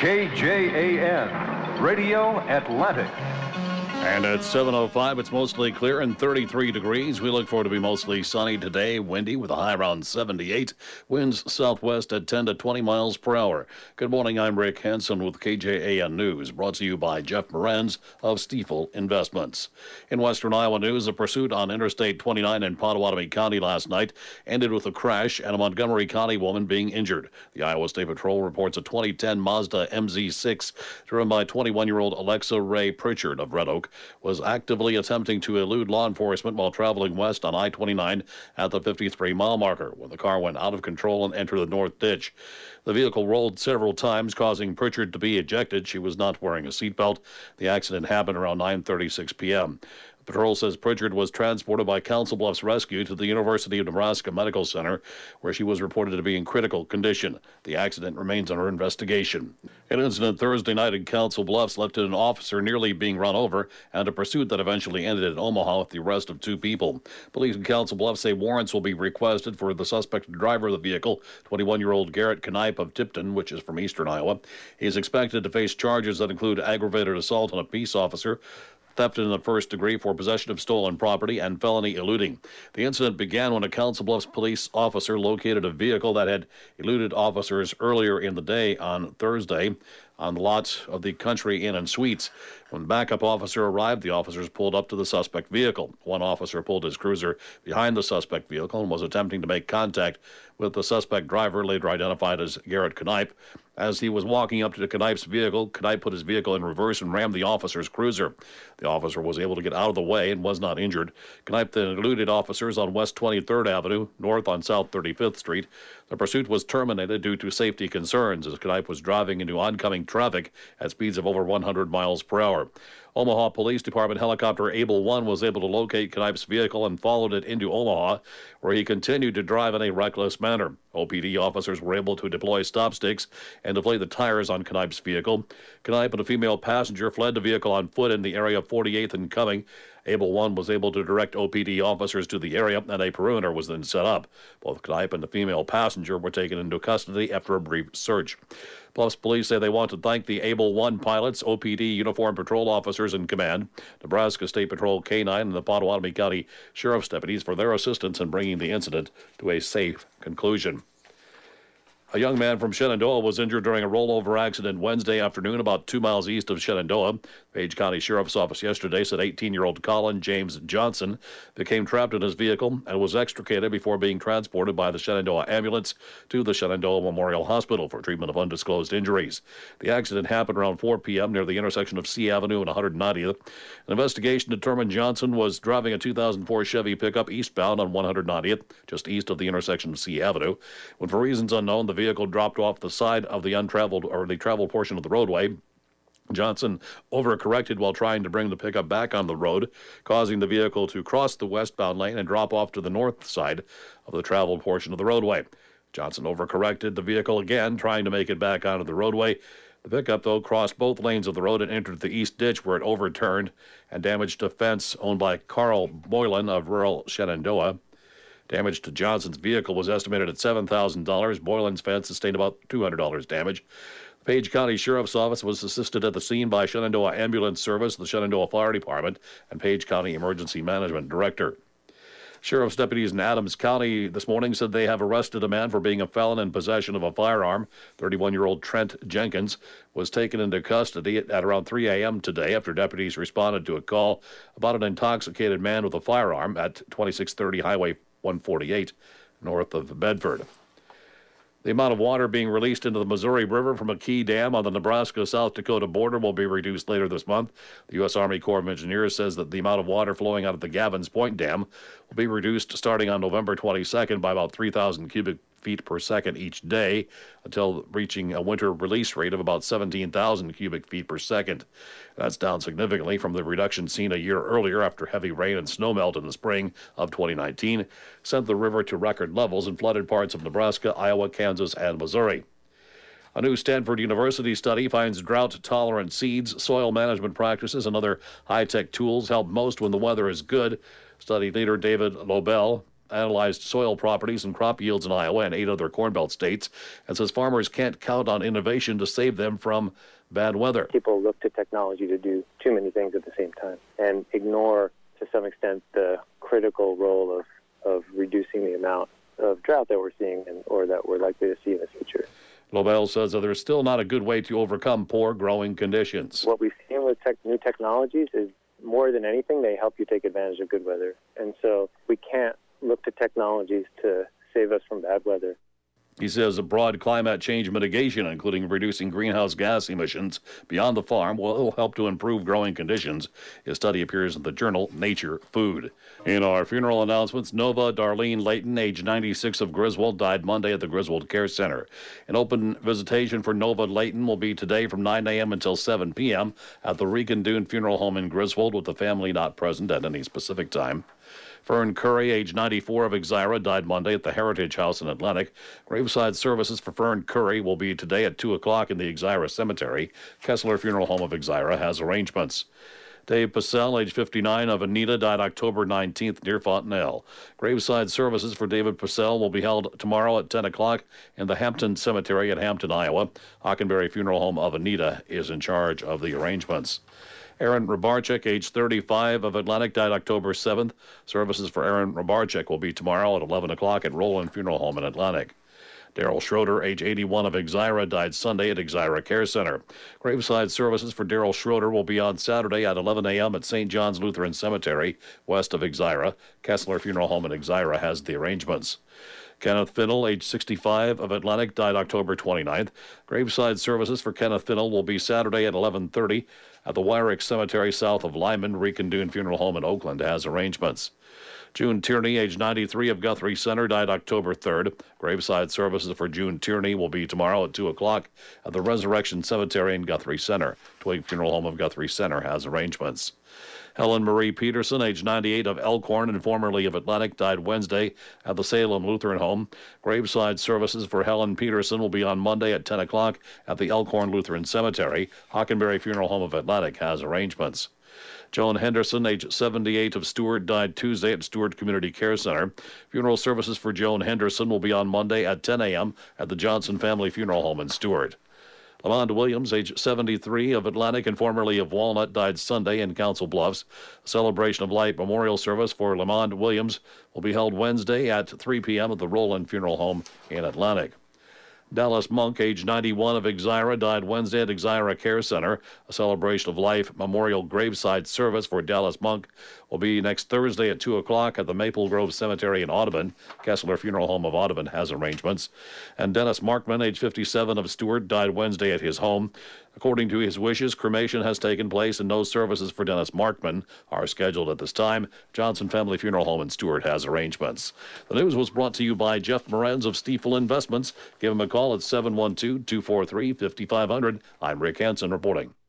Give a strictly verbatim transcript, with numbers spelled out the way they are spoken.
K J A N, Radio Atlantic. And at seven oh five, it's mostly clear and thirty-three degrees. We look for it to be mostly sunny today, windy with a high around seventy-eight. Winds southwest at ten to twenty miles per hour. Good morning, I'm Rick Hansen with K J A N News, brought to you by Jeff Moranz of Stiefel Investments. In Western Iowa news, a pursuit on Interstate twenty-nine in Pottawatomie County last night ended with a crash and a Montgomery County woman being injured. The Iowa State Patrol reports a twenty ten Mazda M Z six driven by twenty-one-year-old Alexa Ray Pritchard of Red Oak was actively attempting to elude law enforcement while traveling west on I twenty-nine at the fifty-three mile marker when the car went out of control and entered the north ditch. The vehicle rolled several times, causing Pritchard to be ejected. She was not wearing a seatbelt. The accident happened around nine thirty-six p.m. The patrol says Pritchard was transported by Council Bluffs Rescue to the University of Nebraska Medical Center, where she was reported to be in critical condition. The accident remains under investigation. An incident Thursday night in Council Bluffs left an officer nearly being run over and a pursuit that eventually ended in Omaha with the arrest of two people. Police in Council Bluffs say warrants will be requested for the suspected driver of the vehicle, twenty-one-year-old Garrett Knipe of Tipton, which is from eastern Iowa. He is expected to face charges that include aggravated assault on a peace officer, theft in the first degree for possession of stolen property, and felony eluding. The incident began when a Council Bluffs police officer located a vehicle that had eluded officers earlier in the day on Thursday on the lot of the Country Inn and Suites. When the backup officer arrived, the officers pulled up to the suspect vehicle. One officer pulled his cruiser behind the suspect vehicle and was attempting to make contact with the suspect driver, later identified as Garrett Knipe. As he was walking up to the Knipe's vehicle, Knipe put his vehicle in reverse and rammed the officer's cruiser. The officer was able to get out of the way and was not injured. Knipe then eluded officers on West twenty-third Avenue, north on South thirty-fifth Street. The pursuit was terminated due to safety concerns as Knipe was driving into oncoming traffic at speeds of over one hundred miles per hour. Omaha Police Department helicopter Able one was able to locate Knipe's vehicle and followed it into Omaha, where he continued to drive in a reckless manner. O P D officers were able to deploy stop sticks and deflate the tires on Knipe's vehicle. Knipe and a female passenger fled the vehicle on foot in the area of forty-eighth and Cumming. Able one was able to direct O P D officers to the area, and a perimeter was then set up. Both Knipe and the female passenger were taken into custody after a brief search. Bluffs police say they want to thank the Able one pilots, O P D uniformed patrol officers in command, Nebraska State Patrol K nine, and the Pottawatomie County Sheriff's deputies for their assistance in bringing the incident to a safe conclusion. A young man from Shenandoah was injured during a rollover accident Wednesday afternoon about two miles east of Shenandoah. Page County Sheriff's Office yesterday said eighteen-year-old Colin James Johnson became trapped in his vehicle and was extricated before being transported by the Shenandoah ambulance to the Shenandoah Memorial Hospital for treatment of undisclosed injuries. The accident happened around four p.m. near the intersection of C Avenue and one hundred ninetieth. An investigation determined Johnson was driving a two thousand four Chevy pickup eastbound on one hundred ninetieth, just east of the intersection of C Avenue, when for reasons unknown the vehicle dropped off the side of the untraveled or the traveled portion of the roadway. Johnson overcorrected while trying to bring the pickup back on the road, causing the vehicle to cross the westbound lane and drop off to the north side of the traveled portion of the roadway. Johnson overcorrected the vehicle again, trying to make it back onto the roadway. The pickup, though, crossed both lanes of the road and entered the east ditch, where it overturned and damaged a fence owned by Carl Boylan of rural Shenandoah. Damage to Johnson's vehicle was estimated at seven thousand dollars. Boylan's fence sustained about two hundred dollars damage. The Page County Sheriff's Office was assisted at the scene by Shenandoah Ambulance Service, the Shenandoah Fire Department, and Page County Emergency Management Director. Sheriff's deputies in Adams County this morning said they have arrested a man for being a felon in possession of a firearm. thirty-one-year-old Trent Jenkins was taken into custody at, at around three a.m. today after deputies responded to a call about an intoxicated man with a firearm at twenty-six thirty Highway one forty-eight north of Bedford. The amount of water being released into the Missouri River from a key dam on the Nebraska-South Dakota border will be reduced later this month. The U S. Army Corps of Engineers says that the amount of water flowing out of the Gavins Point Dam will be reduced starting on November twenty-second by about three thousand cubic feet per second each day until reaching a winter release rate of about seventeen thousand cubic feet per second. That's down significantly from the reduction seen a year earlier after heavy rain and snowmelt in the spring of twenty nineteen sent the river to record levels and flooded parts of Nebraska, Iowa, Kansas, and Missouri. A new Stanford University study finds drought-tolerant seeds, soil management practices, and other high-tech tools help most when the weather is good. Study leader David Lobel analyzed soil properties and crop yields in Iowa and eight other Corn Belt states and says farmers can't count on innovation to save them from bad weather. People look to technology to do too many things at the same time and ignore, to some extent, the critical role of, of reducing the amount of drought that we're seeing and, or that we're likely to see in the future. Lobel says that there's still not a good way to overcome poor growing conditions. What we've seen with tech, new technologies is more than anything, they help you take advantage of good weather. And so we can't look to technologies to save us from bad weather. He says a broad climate change mitigation, including reducing greenhouse gas emissions beyond the farm, will help to improve growing conditions. His study appears in the journal Nature Food. In our funeral announcements, Nova Darlene Layton, age ninety-six, of Griswold, died Monday at the Griswold Care Center. An open visitation for Nova Layton will be today from nine a.m. until seven p.m. at the Recondoon Funeral Home in Griswold, with the family not present at any specific time. Fern Curry, age ninety-four, of Exira, died Monday at the Heritage House in Atlantic. Graveside services for Fern Curry will be today at two o'clock in the Exira Cemetery. Kessler Funeral Home of Exira has arrangements. Dave Purcell, age fifty-nine, of Anita, died October nineteenth near Fontenelle. Graveside services for David Purcell will be held tomorrow at ten o'clock in the Hampton Cemetery at Hampton, Iowa. Hockenberry Funeral Home of Anita is in charge of the arrangements. Aaron Rabarczyk, age thirty-five, of Atlantic, died October seventh. Services for Aaron Rabarczyk will be tomorrow at eleven o'clock at Roland Funeral Home in Atlantic. Daryl Schroeder, age eighty-one, of Exira, died Sunday at Exira Care Center. Graveside services for Daryl Schroeder will be on Saturday at eleven a.m. at Saint John's Lutheran Cemetery, west of Exira. Kessler Funeral Home in Exira has the arrangements. Kenneth Finnell, age sixty-five, of Atlantic, died October twenty-ninth. Graveside services for Kenneth Finnell will be Saturday at eleven thirty at the Wyrick Cemetery south of Lyman. Recondoon Funeral Home in Oakland has arrangements. June Tierney, age ninety-three, of Guthrie Center, died October third. Graveside services for June Tierney will be tomorrow at two o'clock at the Resurrection Cemetery in Guthrie Center. Twig Funeral Home of Guthrie Center has arrangements. Helen Marie Peterson, age ninety-eight, of Elkhorn and formerly of Atlantic, died Wednesday at the Salem Lutheran Home. Graveside services for Helen Peterson will be on Monday at ten o'clock at the Elkhorn Lutheran Cemetery. Hockenberry Funeral Home of Atlantic has arrangements. Joan Henderson, age seventy-eight, of Stewart, died Tuesday at Stewart Community Care Center. Funeral services for Joan Henderson will be on Monday at ten a.m. at the Johnson Family Funeral Home in Stewart. Lamond Williams, age seventy-three, of Atlantic and formerly of Walnut, died Sunday in Council Bluffs. A Celebration of Life memorial service for Lamond Williams will be held Wednesday at three p.m. at the Roland Funeral Home in Atlantic. Dallas Monk, age ninety-one, of Exira, died Wednesday at Exira Care Center. A Celebration of Life memorial graveside service for Dallas Monk will be next Thursday at two o'clock at the Maple Grove Cemetery in Audubon. Kessler Funeral Home of Audubon has arrangements. And Dennis Markman, age fifty-seven, of Stewart, died Wednesday at his home. According to his wishes, cremation has taken place and no services for Dennis Markman are scheduled at this time. Johnson Family Funeral Home in Stewart has arrangements. The news was brought to you by Jeff Morenz of Stiefel Investments. Give him a call at seven one two, two four three, five five zero zero. I'm Rick Hansen reporting.